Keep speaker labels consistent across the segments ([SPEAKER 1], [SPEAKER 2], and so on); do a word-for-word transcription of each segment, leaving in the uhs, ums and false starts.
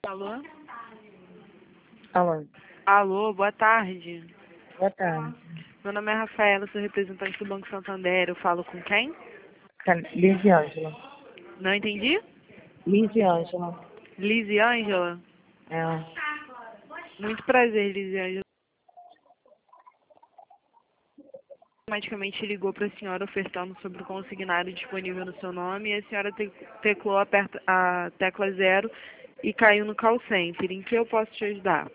[SPEAKER 1] Alô?
[SPEAKER 2] Alô,
[SPEAKER 1] Alô, boa tarde.
[SPEAKER 2] boa tarde.
[SPEAKER 1] Meu nome é Rafaela, sou representante do Banco Santander. Eu falo com quem?
[SPEAKER 2] Ca- Liz e Ângela.
[SPEAKER 1] Não entendi?
[SPEAKER 2] Liz e Ângela.
[SPEAKER 1] Liz e Ângela?
[SPEAKER 2] É.
[SPEAKER 1] Muito prazer, Liz e Ângela. Automaticamente ligou para a senhora ofertando sobre o consignado disponível no seu nome e a senhora te teclou aperta a tecla zero e caiu no call center. Em que eu posso te ajudar?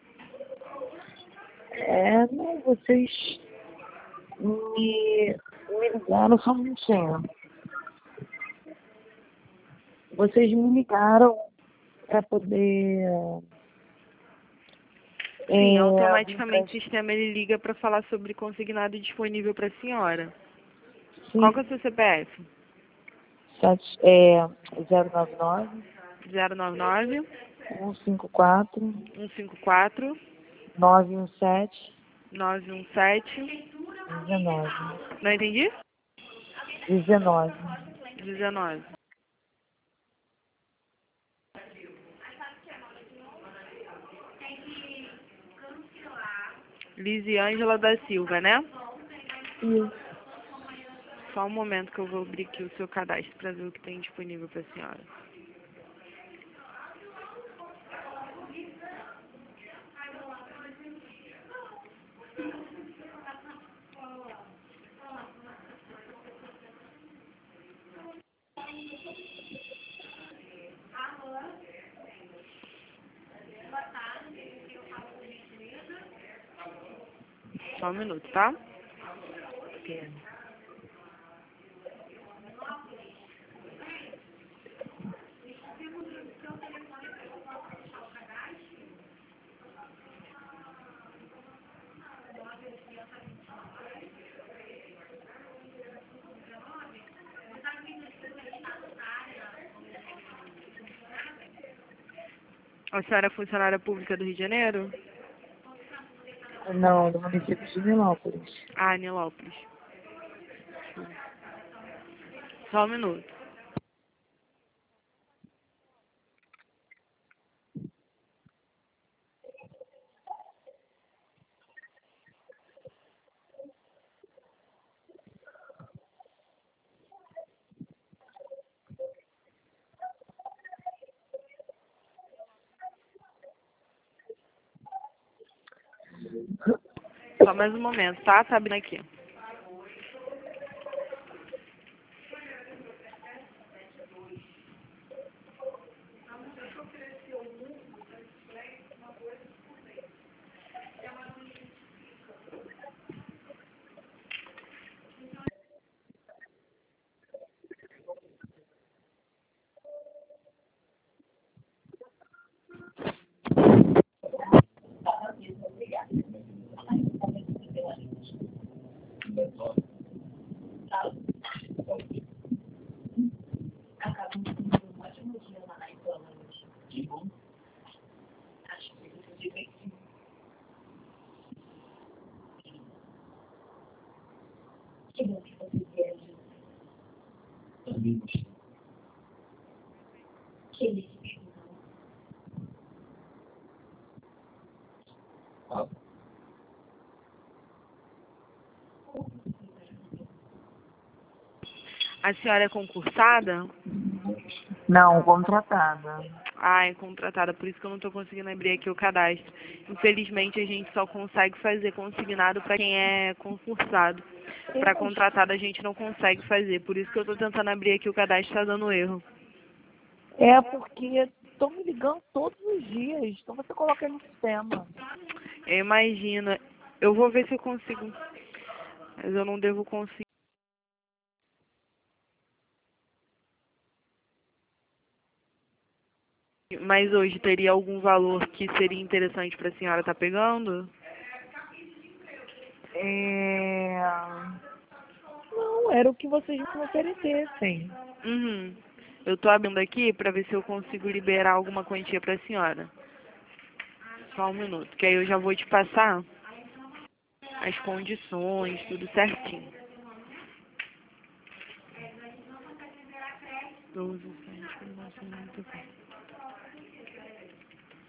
[SPEAKER 2] É, não, vocês me, me ligaram só um minutinho. Vocês me ligaram para poder.
[SPEAKER 1] Sim,
[SPEAKER 2] É, vir pra,
[SPEAKER 1] automaticamente o sistema ele liga para falar sobre consignado disponível para a senhora. Qual que é
[SPEAKER 2] sim,
[SPEAKER 1] o seu C P F?
[SPEAKER 2] sete, é, zero nove nove,
[SPEAKER 1] zero nove nove,
[SPEAKER 2] um cinco quatro,
[SPEAKER 1] um cinco quatro,
[SPEAKER 2] nove um sete,
[SPEAKER 1] nove um sete.
[SPEAKER 2] dezenove.
[SPEAKER 1] Não entendi?
[SPEAKER 2] dezenove.
[SPEAKER 1] dezenove. Liz Ângela da Silva, né?
[SPEAKER 2] Isso.
[SPEAKER 1] Só um momento que eu vou abrir aqui o seu cadastro para ver o que tem disponível para a senhora. Só um minuto, tá? A senhora é funcionária pública do Rio de Janeiro?
[SPEAKER 2] Não, do município de Nilópolis.
[SPEAKER 1] Ah, Nilópolis. Só um minuto. Só mais um momento, tá? Tá abrindo aqui. A senhora é concursada?
[SPEAKER 2] Não, contratada.
[SPEAKER 1] Ah, é contratada, por isso que eu não estou conseguindo abrir aqui o cadastro. Infelizmente, a gente só consegue fazer consignado para quem é concursado. Para contratada, a gente não consegue fazer. Por isso que eu estou tentando abrir aqui o cadastro, está dando erro.
[SPEAKER 2] É porque estão me ligando todos os dias. Então você coloca aí no sistema.
[SPEAKER 1] Eu imagino. Eu vou ver se eu consigo. Mas eu não devo conseguir. Mas hoje teria algum valor que seria interessante para a senhora estar pegando?
[SPEAKER 2] É... Não, era o que vocês me oferecessem.
[SPEAKER 1] Uhum. Eu estou abrindo aqui para ver se eu consigo liberar alguma quantia para a senhora. Só um minuto, que aí eu já vou te passar as condições, tudo certinho. doze, sete,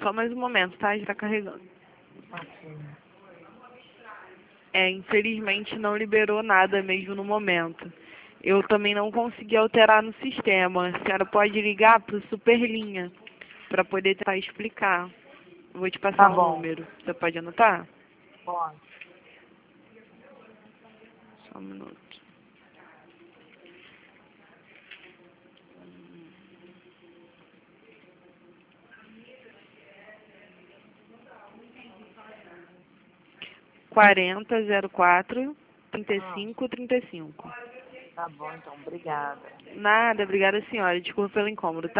[SPEAKER 1] Só mais um momento, tá? Já tá carregando.
[SPEAKER 2] Ok.
[SPEAKER 1] É, infelizmente não liberou nada mesmo no momento. Eu também não consegui alterar no sistema. A senhora pode ligar para o Superlinha para poder tentar explicar. Eu vou te passar
[SPEAKER 2] Tá
[SPEAKER 1] o
[SPEAKER 2] bom.
[SPEAKER 1] número. Você pode anotar?
[SPEAKER 2] Pode.
[SPEAKER 1] Só um minuto. quarenta, zero quatro, trinta e cinco, trinta e cinco.
[SPEAKER 2] Tá bom, então. Obrigada.
[SPEAKER 1] Nada, obrigada senhora. Desculpa pelo incômodo, tá?